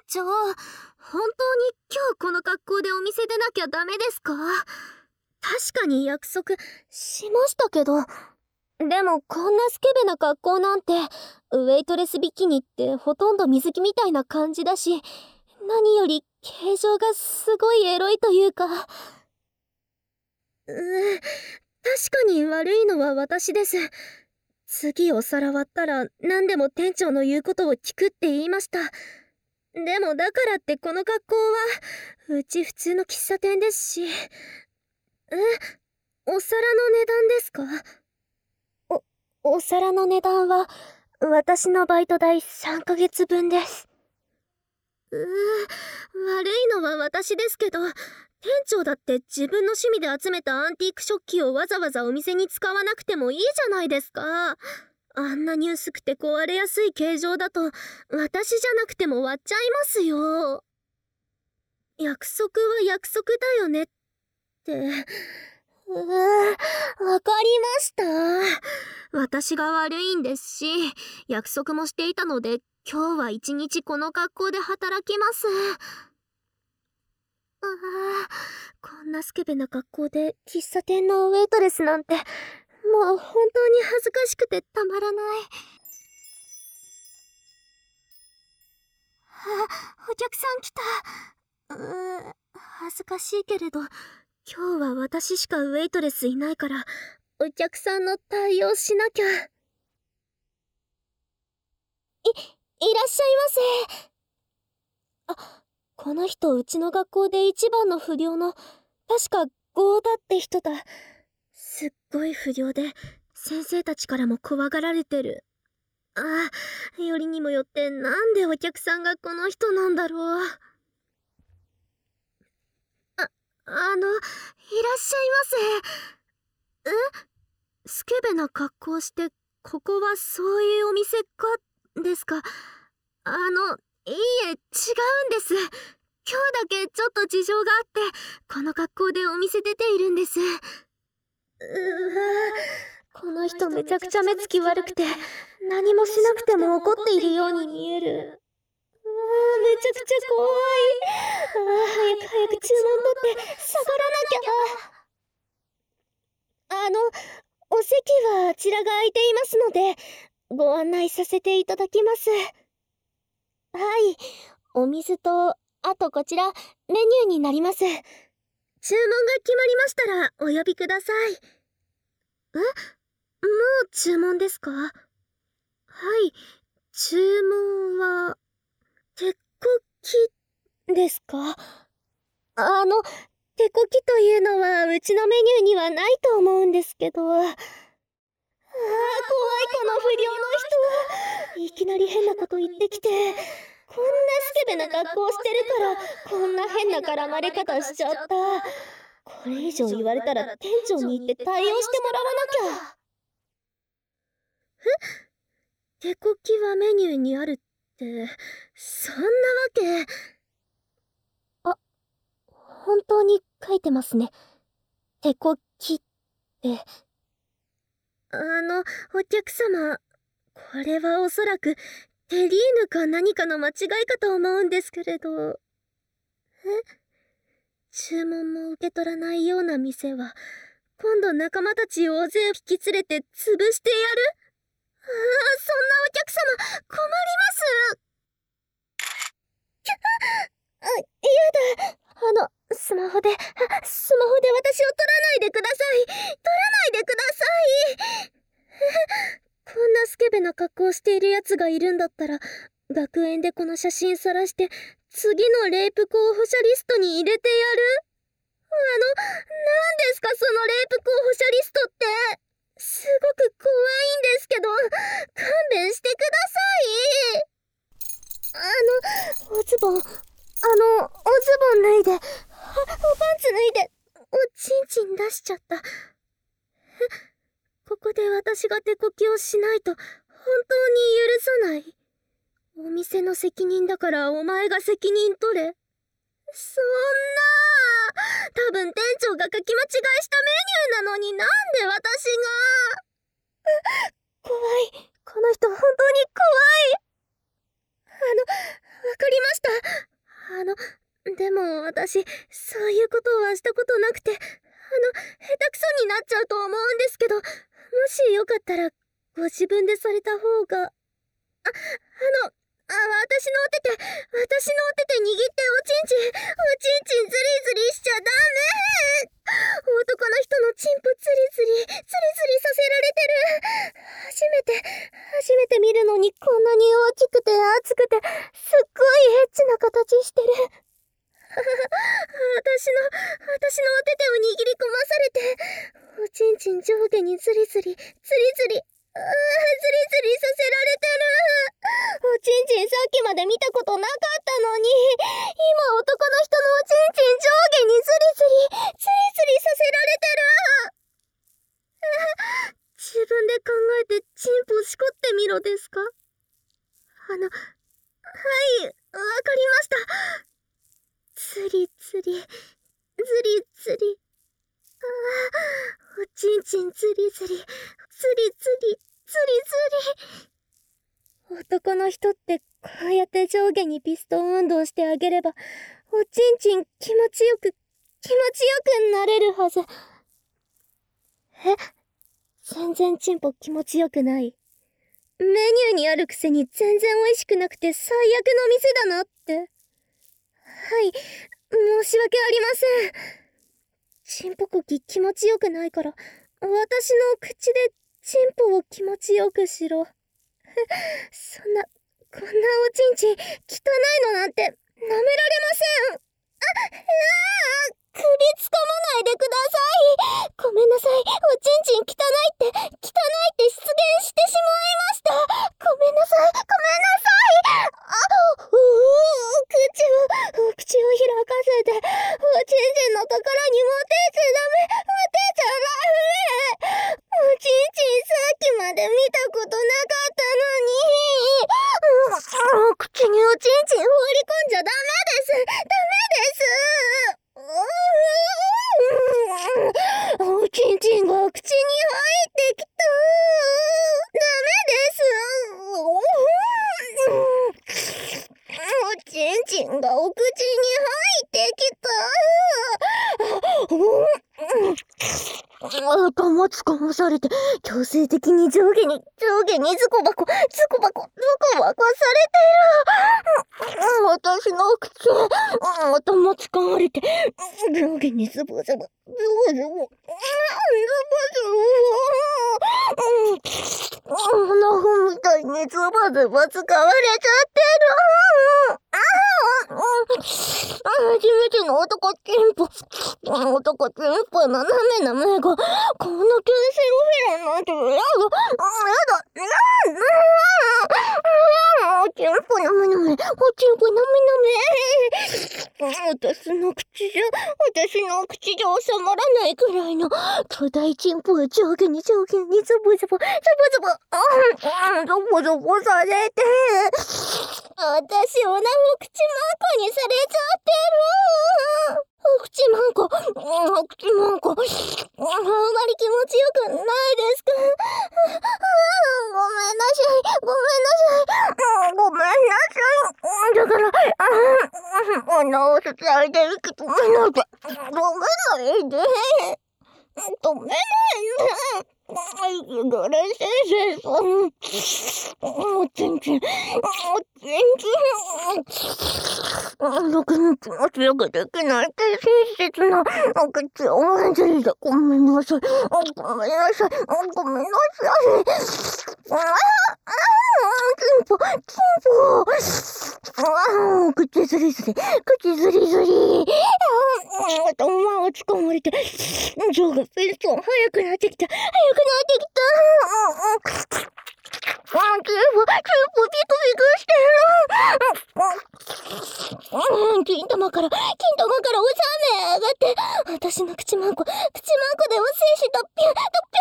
長、本当に今日この格好でお店出なきゃダメですか？確かに約束しましたけど。でもこんなスケベな格好なんて、ウェイトレスビキニってほとんど水着みたいな感じだし、何より形状がすごいエロいというか。確かに悪いのは私です。次お皿割ったら何でも店長の言うことを聞くって言いました。でもだからってこの格好は、うち普通の喫茶店ですし。お皿の値段ですか？お皿の値段は、私のバイト代3ヶ月分です。悪いのは私ですけど、店長だって自分の趣味で集めたアンティーク食器をわざわざお店に使わなくてもいいじゃないですか。あんなに薄くて壊れやすい形状だと、私じゃなくても割っちゃいますよ。約束は約束だよねって。わかりました。私が悪いんですし、約束もしていたので、今日は一日この格好で働きます。こんなスケベな格好で喫茶店のウェイトレスなんて、もう本当に恥ずかしくてたまらない。お客さん来た。恥ずかしいけれど、今日は私しかウェイトレスいないから、お客さんの対応しなきゃ。いらっしゃいませ。この人うちの学校で一番の不良の、確かゴーだって人だ。すっごい不良で、先生たちからも怖がられてる。よりにもよってなんでお客さんがこの人なんだろう。いらっしゃいませ。スケベな格好して、ここはそういうお店か、ですか？いいえ、違うんです。今日だけちょっと事情があって、この格好でお店出ているんです。この人めちゃくちゃ目つき悪くて、何もしなくても怒っているように見える。めちゃくちゃ怖い。早く注文取って下がらなきゃ。お席はあちらが空いていますので、ご案内させていただきます。はい、お水と、あとこちら、メニューになります。注文が決まりましたらお呼びください。もう注文ですか？はい、注文は、手こきですか？手こきというのはうちのメニューにはないと思うんですけど。怖いこの不良の人。いきなり変なこと言ってきて、こんなスケベな格好してるから、こんな変な絡まれ方しちゃった。これ以上言われたら店長に言って対応してもらわなきゃ。手こきはメニューにあるって、そんなわけ。本当に書いてますね。手こきって。お客様、これはおそらくテリーヌか何かの間違いかと思うんですけれど。注文も受け取らないような店は、今度仲間たち大勢引き連れて潰してやる？そんなお客様、困ります。やだ。スマホで私を撮らないでください。撮らないでください。こんなスケベな格好している奴がいるんだったら、学園でこの写真晒して、次のレイプ候補者リストに入れてやる？何ですかそのレイプ候補者リストって。すごく怖いんですけど、勘弁してください。おズボン脱いで、おパンツ脱いで、おちんちん出しちゃった。ここで私が手こきをしないと、本当に許さない。お店の責任だからお前が責任取れ。そんな。多分店長が書き間違いしたメニューなのになんで私が。怖い。この人本当に怖い。わかりました。でも私、そういうことはしたことなくて、下手くそになっちゃうと思うんですけど、もしよかったら、ご自分でされた方が。私のお手で握っておちんちんズリズリしちゃダメ。男の人のチンポツリズリさせられてる。初めて見るのにこんなに大きくて熱くて、すっごいエッチな形してる。私のお手手を握り込まされて、おちんちん上下にズリズリさせられてる。おちんちんさっきまで見たことなかったのに、今男の人のおちんちん上下にズリさせられてる。自分で考えてチンポしこってみろですか？はい、わかりました。ズリおちんちんズリ男の人ってこうやって上下にピストン運動してあげれば、おちんちん気持ちよくなれるはず。全然チンポ気持ちよくない。メニューにあるくせに全然美味しくなくて最悪の店だなって。はい、申し訳ありません。チンポコキ気持ちよくないから、私の口でチンポを気持ちよくしろ。こんなおちんちん汚いのなんて舐められません。首つかまないでください。ごめんなさい。おちんちん汚いって出現してしまいました。ごめんなさい。口を開かせて、おちんちんのところに持ってっちゃダメ。おちんちんさっきまで見たことなかったのに。口におちんちん放り込んじゃダメです。おちんちんが口に入ってきた。ダメです。おちんちんがお口に入ってきた。頭つかまされて、強制的に上下にズコバコされてる。私の口、頭つかまれて、上下にズボズボ。ナフみたいにズボ使われちゃってる。初めての男チンポの滑な目が、このキューセルフィレなんてやだ。おちんぽなめなめ。私の口じゃ収まらないくらいの巨大チンポが上下にズボされて、私おなほ口まんこにされちゃってる。口まんこ、あんまり気持ちよくないですか？ごめんなさい。だから、鼻を塞いで息止めないで。止めないで。ガレ先生さん。おちんちん。ろくに気持ちよくできないって親切なお口をまずいで。ごめんなさい。チンポ。口ずり。頭をつかまれて、上がペースト早くなってきた。チンポビクしてる。金玉からおさめ上がって、私の口まんこでお精子トッピュン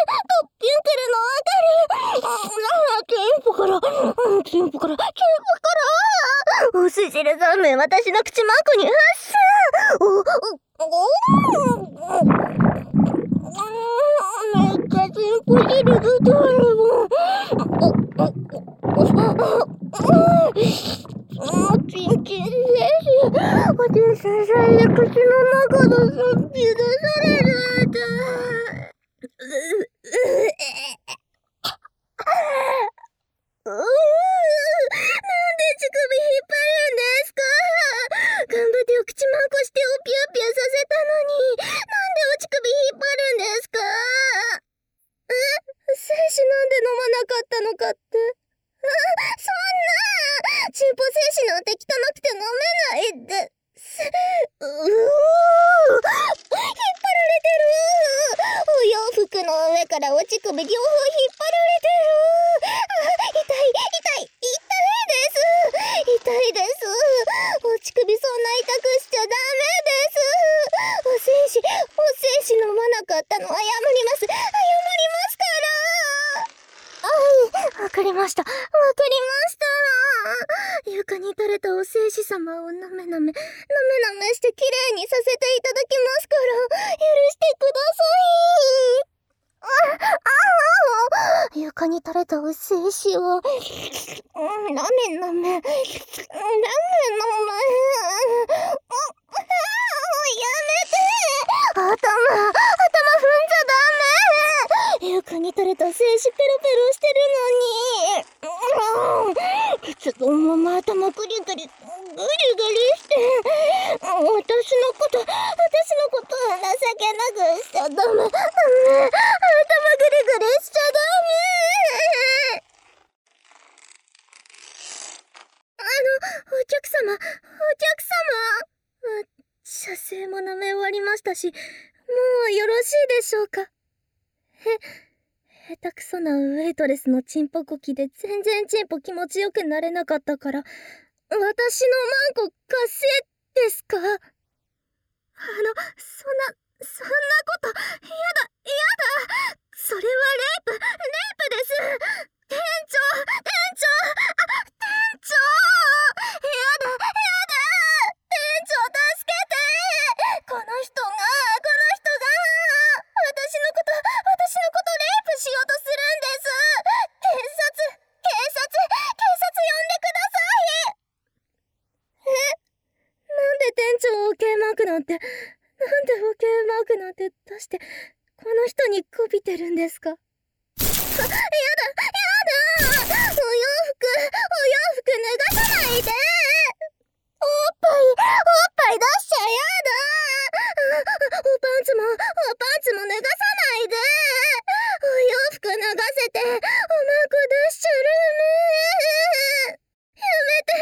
くるのわかる？チンポからおすしる3名私の口まんこに発射。めっちゃチンポ汁が出るもん。チンちんせいし、おちんさん最悪口の中のさっき出されちゃった。なんで乳首引っ張るんですか？頑張ってお口まんこしておぴゃぴゃさせたのに、なんでお乳首引っ張るんですか？精子なんで飲まなかったのかって。そんなチンポ精子なんて汚くて飲めないって。引っ張られてる。お洋服の上からお乳首両方引っ張られてる。痛いです。お乳首そんな痛くしちゃダメです。お精子飲まなかったの謝ります。謝りますから。はい、わかりました。床に垂れたお精子様をなめなめしてきれいにさせていただきますから、許してください。床に垂れたお精子を、なめ。やめて。頭踏んじゃダメ。床に垂れた精子ペロペロしてるのに。そのまま頭グリグリして、私のことは情けなくしちゃダメ。頭グリグリしちゃダメ。お客様。射精も舐め終わりましたし、もうよろしいでしょうか。下手くそなウェイトレスのチンポこきで全然チンポ気持ちよくなれなかったから、私のマンコ貸せですか？そんなこと、やだ。それはレイプです。店長。やだ。店長助けて。この人が、私のことレイプしようとするんです。警察呼んでください。なんで店長 OK マークなんて出して、この人にこびてるんですか？やだ。お洋服脱がさないで。おっぱい出しちゃやだ。おパンツも脱がさないで。お洋服脱がせて、おまんこ出しちゃるめ。やめて。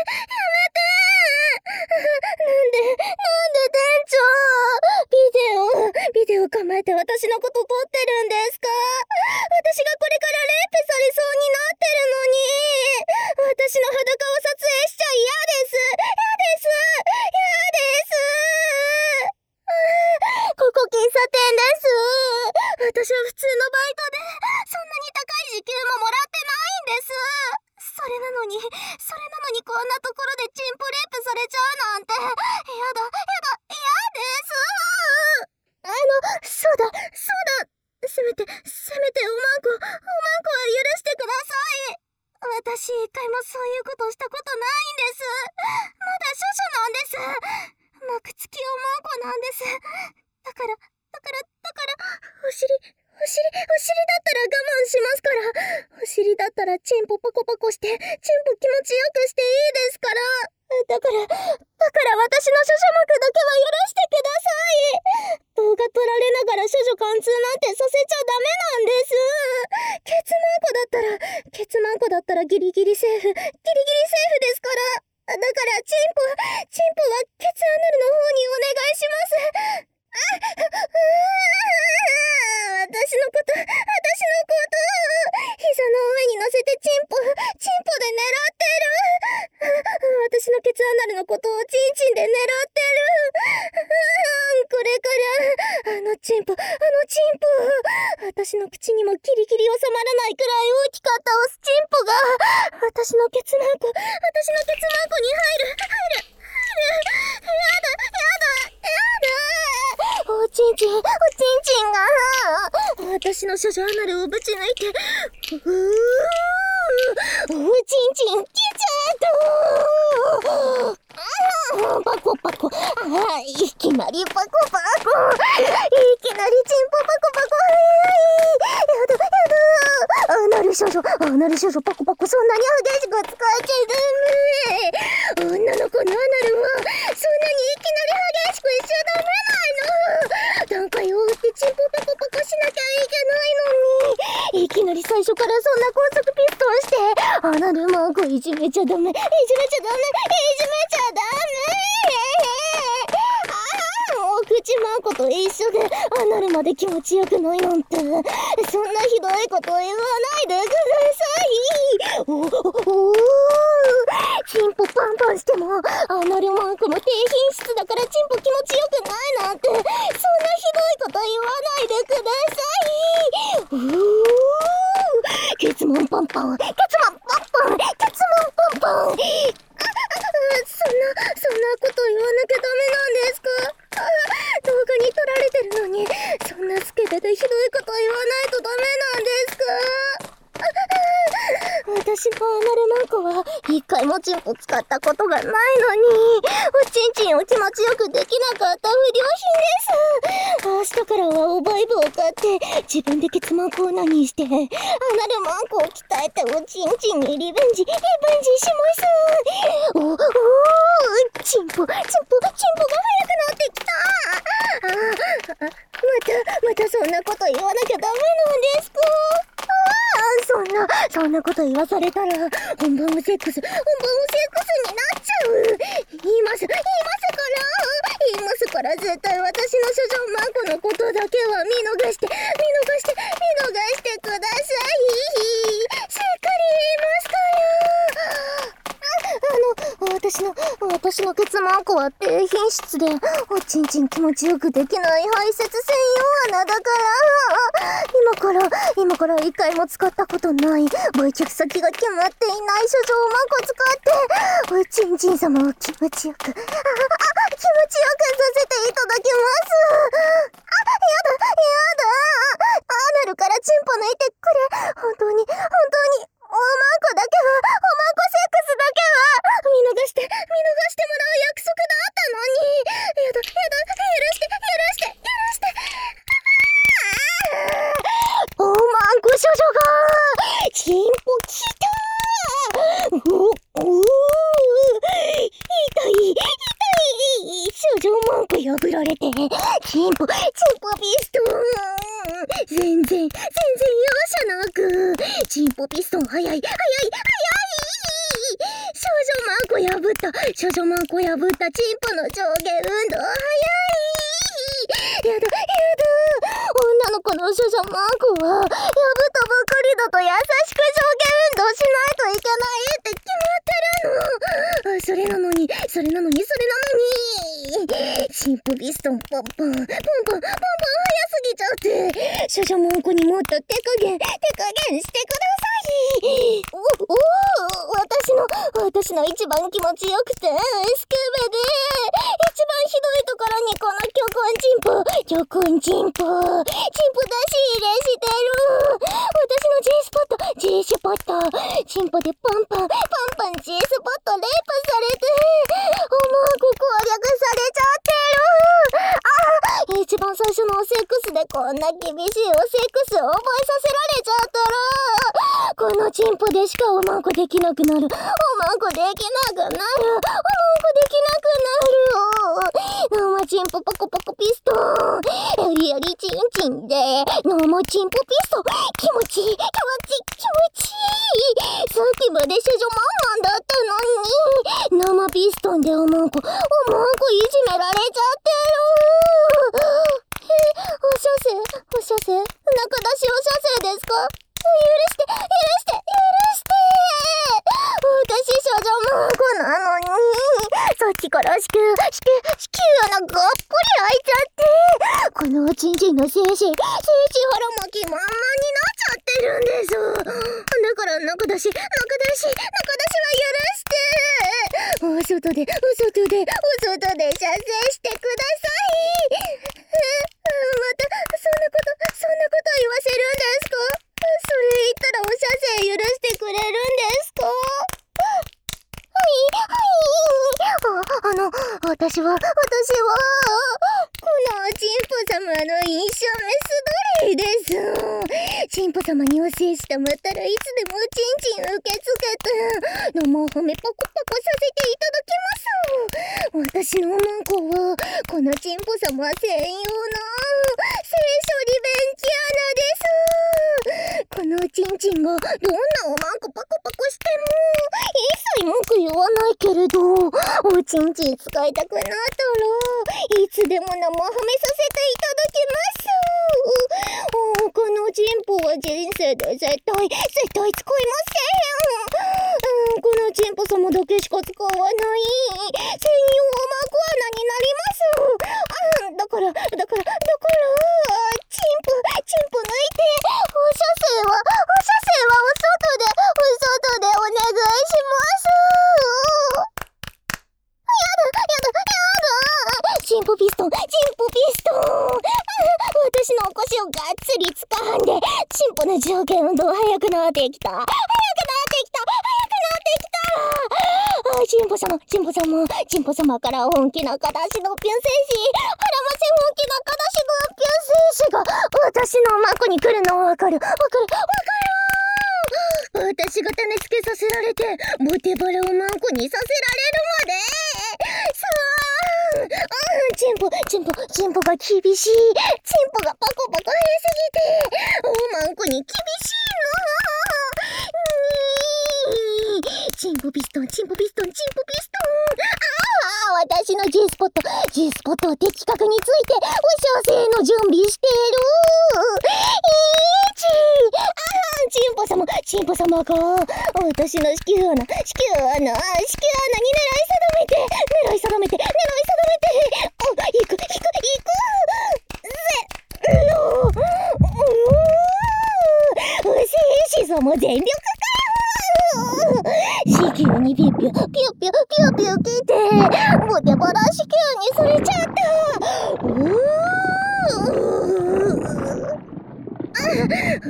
なんで店長、ビデオ構えて私のこと撮ってるんですか？私がこれからレイプされそうになってるのに、私の裸を撮影しちゃ嫌です。ここ喫茶店です。私は普通のバイトで、そんなに高い時給ももらってないんです。それなのにこんなところでチンポレイプされちゃうなんて、嫌です。そうだ。せめておまんこは許してください。私一回もそういうことしたことないんです。まだ処女なんです。幕付きおまんこなんです。だからお尻だったら我慢しますから。お尻だったらチンポパコパコして、チンポ気持ちよくしていいですから。だから私の処女膜だけは許してください。動画撮られながら処女貫通なんてさせちゃダメなんです。ケツマンコだったらギリギリセーフですから。だからチンポはケツアナルの方にお願いします。私のこと膝の上に乗せてチンポで狙ってる。私のケツアナルのことをチンチンで狙ってる。これからあのチンポ私の口にもギリギリ収まらないくらい大きかったオスチンポが私のケツマンコに入る。おちんちんが私の処女アナルをぶち抜いて、おちんちん来ちゃった。 いきなりパコパコ、いきなりチンポパコパコ、やだやだ、アナル少女パコパコ、そんなに激しく使っちゃダメ。女の子のアナルはそんなにいきなり激しくしちゃダメなの。段階を追ってチンポパコパコしなきゃいけないのに、いきなり最初からそんな高速ピストンしてアナルマークいじめちゃダメ、いじめちゃダメ、いじめちゃダメ。お口マーコと一緒でアナルまで気持ちよくないなんて、そんなひどいこと言わないでください。チンポパンパンしてもアナルマークも低品質だからチンポ気持ちよくないなんて、そんなひどいこと言わないでください。ケツモンパンパン、ケツモンパンパン、ケツモンパンパン。そんなこと言わなきゃダメなんですか？動画に撮られてるのに、そんなスケベでひどいこと言わないとダメなんですか？私のアナルマンコは一回もチンポ使ったことがないのに、おちんちんを気持ちよくできなかった不良品です。明日からはおバイブを買って自分でケツマンコを何してアナルマンコを鍛えておちんちんにリベンジします。チンポが速くなってきた。またそんなこと言わなきゃダメなんですか？そんなこと言わされたら本番もセックスになっちゃう。言いますから、絶対私の処女マンコのことだけは見逃してください。しっかり言いますから。私のケツマンコは低品質でおちんちん気持ちよくできない排泄専用穴だから、今から一回も使ったことない、売却先が決まっていない処女マンコ使っておちんちん様を気持ちよくさせていただきます。やだ、アナルからチンポ抜いてくれ。本当におマンコセックスだけは見逃してもらう約束だったのに。やだ、許しておマンコ少女がチンポきた。痛い。少女マンコ破られてチンポピストン。全然容赦なくチンポピストン早い。少女マンコ破ったチンポの上下運動早い。やだ、女の子の少女マンコは破ったばかりだと優しく上下運動しないといけないって決まってるの。それなのにチンポピストンポンポン早すぎちゃって、少女マンコにもっと手加減してください。私の一番気持ちよくてスケベで一番ひどいところにこの巨根チンポ出し入れしてる。私の G スポットチンポでパンパン G スポットレイプされておマンコ攻略されちゃってる。一番最初のセックスでこんな厳しいおセックスを覚えさせられちゃったら、このチンポでしかおまんこできなくなる。生チンポポコポコピストン、やりチンで生チンポピストン、気持ちいい。さっきまで少女マンだったのに生ピストンでおまんこいじめられちゃってる。お射精中出しお射精ですか？許して私少女マンコなのに、さっきから子宮穴がっぽり開いちゃって、このおちんちんの精子腹巻きまんまになっちゃってるんです。だから中出しは許してお外で射精してください。またそんなこと言わせるんですか？それ言ったらお射精許してくれるんですか？はい。 私は、このチンポ様のインシャメス奴隷です。チンポ様にお世話したまったらいつでもチンチン受け付けて、生褒めパコパコさせていただきます。私のマンコは、このチンポ様専用の、聖書リベンチアナです。このチンチンがどんなおまんこパコパコしても、一切文句言わないけれど、おちんちん使いたくなったら、いつでも生褒めさせていただきます。このチンポは人生で絶対使いません。このチンポ様だけしか使わない、専用マク穴になります。だから、チンポ抜いて、お射精はお外でお願いします。チンポピストン。私のお腰をがっつり掴んで、チンポの条件運動速くなってきた。チンポ様から本気な形のピュン精子、ハラマセ本気な形のピュン精子が私のマに来るのわかる。私が種付けさせられて、ボテバラをマンコにさせられるまで。チンポが厳しい。チンポがパコパコ速すぎて、マンコに厳しいの。チンポピストン。私の G スポットを的確について、お射精の準備してる。チンポ様が、私の子宮穴に狙い定めて、行く。精子様全力子宮にピュピュ来て、ボテバラ子宮にそれちゃった。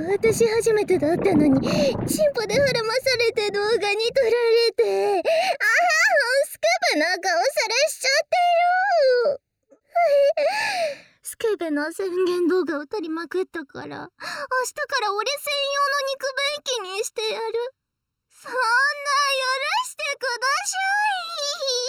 私初めてだったのに、チンポで膨らまされて動画に撮られて、スクープの顔さらしちゃってる。スクープの宣言動画を撮りまくったから、明日から俺専用の肉便器にしてやる。そんな許してください。